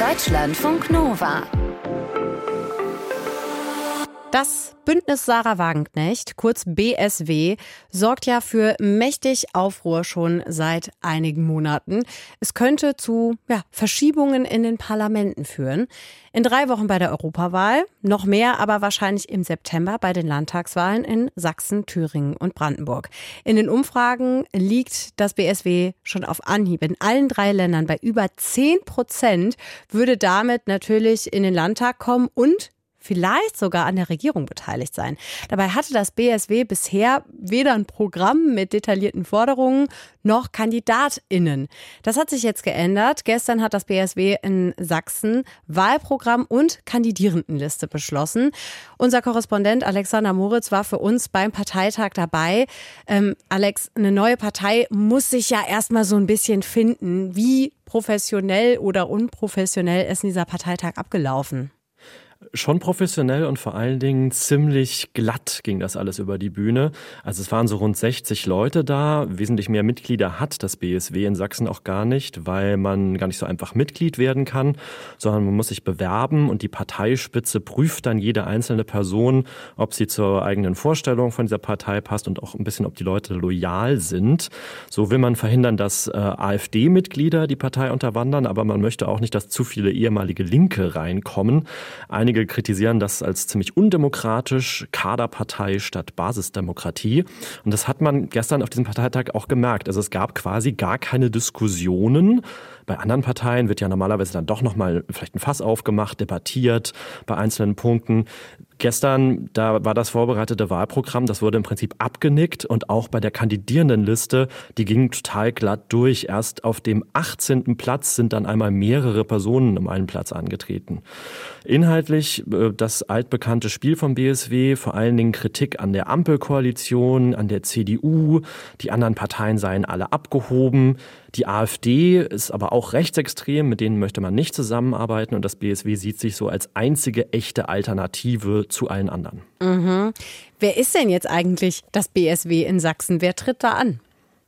Deutschlandfunk Nova. Das Bündnis Sahra Wagenknecht, kurz BSW, sorgt ja für mächtig Aufruhr schon seit einigen Monaten. Es könnte zu Verschiebungen in den Parlamenten führen. In 3 Wochen bei der Europawahl, noch mehr aber wahrscheinlich im September bei den Landtagswahlen in Sachsen, Thüringen und Brandenburg. In den Umfragen liegt das BSW schon auf Anhieb. In allen 3 Ländern bei über 10%, würde damit natürlich in den Landtag kommen und vielleicht sogar an der Regierung beteiligt sein. Dabei hatte das BSW bisher weder ein Programm mit detaillierten Forderungen noch KandidatInnen. Das hat sich jetzt geändert. Gestern hat das BSW in Sachsen Wahlprogramm und Kandidierendenliste beschlossen. Unser Korrespondent Alexander Moritz war für uns beim Parteitag dabei. Alex, eine neue Partei muss sich ja erstmal so ein bisschen finden. Wie professionell oder unprofessionell ist dieser Parteitag abgelaufen? Schon professionell und vor allen Dingen ziemlich glatt ging das alles über die Bühne. Also es waren so rund 60 Leute da. Wesentlich mehr Mitglieder hat das BSW in Sachsen auch gar nicht, weil man gar nicht so einfach Mitglied werden kann, sondern man muss sich bewerben und die Parteispitze prüft dann jede einzelne Person, ob sie zur eigenen Vorstellung von dieser Partei passt und auch ein bisschen, ob die Leute loyal sind. So will man verhindern, dass AfD-Mitglieder die Partei unterwandern, aber man möchte auch nicht, dass zu viele ehemalige Linke reinkommen. Einige kritisieren das als ziemlich undemokratisch, Kaderpartei statt Basisdemokratie. Und das hat man gestern auf diesem Parteitag auch gemerkt. Also es gab quasi gar keine Diskussionen. Bei anderen Parteien wird ja normalerweise dann doch nochmal vielleicht ein Fass aufgemacht, debattiert bei einzelnen Punkten. Gestern, da war das vorbereitete Wahlprogramm, das wurde im Prinzip abgenickt und auch bei der Kandidierendenliste, die ging total glatt durch. Erst auf dem 18. Platz sind dann einmal mehrere Personen um einen Platz angetreten. Inhaltlich das altbekannte Spiel vom BSW, vor allen Dingen Kritik an der Ampelkoalition, an der CDU. Die anderen Parteien seien alle abgehoben. Die AfD ist aber auch rechtsextrem, mit denen möchte man nicht zusammenarbeiten und das BSW sieht sich so als einzige echte Alternative zu allen anderen. Mhm. Wer ist denn jetzt eigentlich das BSW in Sachsen? Wer tritt da an?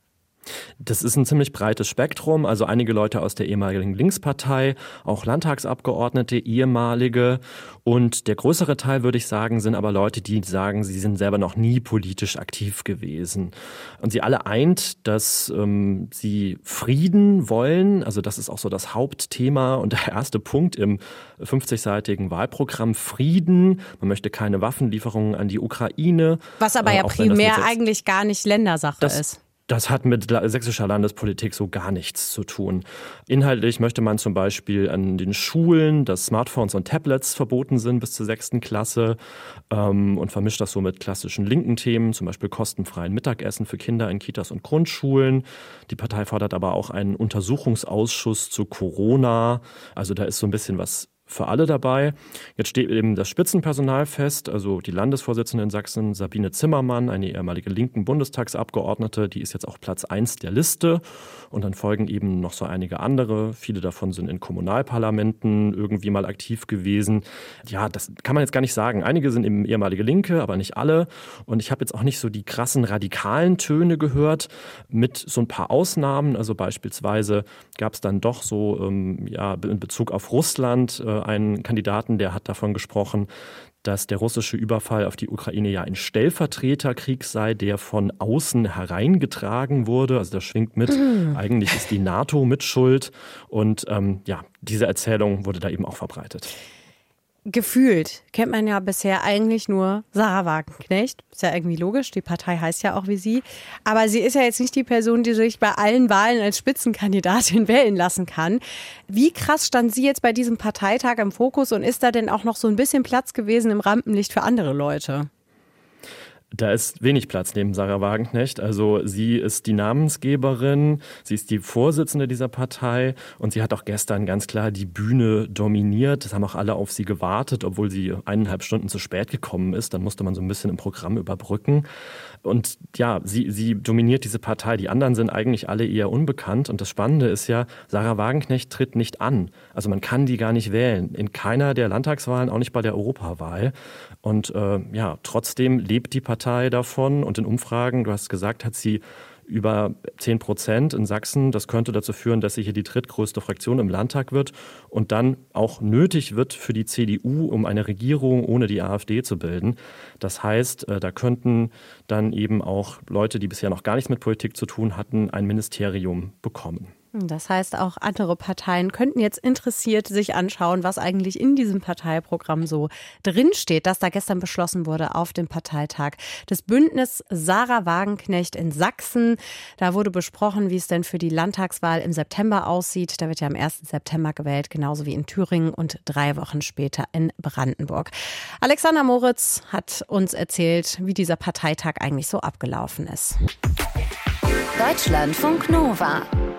Das ist ein ziemlich breites Spektrum, also einige Leute aus der ehemaligen Linkspartei, auch Landtagsabgeordnete, ehemalige und der größere Teil, würde ich sagen, sind aber Leute, die sagen, sie sind selber noch nie politisch aktiv gewesen. Und sie alle eint, dass sie Frieden wollen, also das ist auch so das Hauptthema und der erste Punkt im 50-seitigen Wahlprogramm, Frieden. Man möchte keine Waffenlieferungen an die Ukraine. Was aber ja primär eigentlich gar nicht Ländersache ist. Das hat mit sächsischer Landespolitik so gar nichts zu tun. Inhaltlich möchte man zum Beispiel an den Schulen, dass Smartphones und Tablets verboten sind bis zur 6. Klasse und vermischt das so mit klassischen linken Themen, zum Beispiel kostenfreien Mittagessen für Kinder in Kitas und Grundschulen. Die Partei fordert aber auch einen Untersuchungsausschuss zu Corona. Also da ist so ein bisschen was für alle dabei. Jetzt steht eben das Spitzenpersonal fest, also die Landesvorsitzende in Sachsen, Sabine Zimmermann, eine ehemalige linken Bundestagsabgeordnete, die ist jetzt auch Platz 1 der Liste. Und dann folgen eben noch so einige andere. Viele davon sind in Kommunalparlamenten irgendwie mal aktiv gewesen. Ja, das kann man jetzt gar nicht sagen. Einige sind eben ehemalige Linke, aber nicht alle. Und ich habe jetzt auch nicht so die krassen radikalen Töne gehört, mit so ein paar Ausnahmen. Also beispielsweise gab es dann doch so in Bezug auf Russland einen Kandidaten, der hat davon gesprochen, dass der russische Überfall auf die Ukraine ja ein Stellvertreterkrieg sei, der von außen hereingetragen wurde. Also das schwingt mit, eigentlich ist die NATO mit schuld. Und diese Erzählung wurde da eben auch verbreitet. Gefühlt kennt man ja bisher eigentlich nur Sahra Wagenknecht. Ist ja irgendwie logisch, die Partei heißt ja auch wie sie. Aber sie ist ja jetzt nicht die Person, die sich bei allen Wahlen als Spitzenkandidatin wählen lassen kann. Wie krass stand sie jetzt bei diesem Parteitag im Fokus und ist da denn auch noch so ein bisschen Platz gewesen im Rampenlicht für andere Leute? Da ist wenig Platz neben Sahra Wagenknecht. Also sie ist die Namensgeberin, sie ist die Vorsitzende dieser Partei und sie hat auch gestern ganz klar die Bühne dominiert. Das haben auch alle auf sie gewartet, obwohl sie 1,5 Stunden zu spät gekommen ist. Dann musste man so ein bisschen im Programm überbrücken. Und ja, sie dominiert diese Partei. Die anderen sind eigentlich alle eher unbekannt. Und das Spannende ist ja, Sahra Wagenknecht tritt nicht an. Also man kann die gar nicht wählen. In keiner der Landtagswahlen, auch nicht bei der Europawahl. Und trotzdem lebt die Partei davon. Und in Umfragen, du hast gesagt, hat sie über 10% in Sachsen. Das könnte dazu führen, dass sie hier die drittgrößte Fraktion im Landtag wird und dann auch nötig wird für die CDU, um eine Regierung ohne die AfD zu bilden. Das heißt, da könnten dann eben auch Leute, die bisher noch gar nichts mit Politik zu tun hatten, ein Ministerium bekommen. Das heißt, auch andere Parteien könnten jetzt interessiert sich anschauen, was eigentlich in diesem Parteiprogramm so drinsteht, das da gestern beschlossen wurde auf dem Parteitag des Bündnis Sarah Wagenknecht in Sachsen. Da wurde besprochen, wie es denn für die Landtagswahl im September aussieht. Da wird ja am 1. September gewählt, genauso wie in Thüringen und 3 Wochen später in Brandenburg. Alexander Moritz hat uns erzählt, wie dieser Parteitag eigentlich so abgelaufen ist. Deutschlandfunk Nova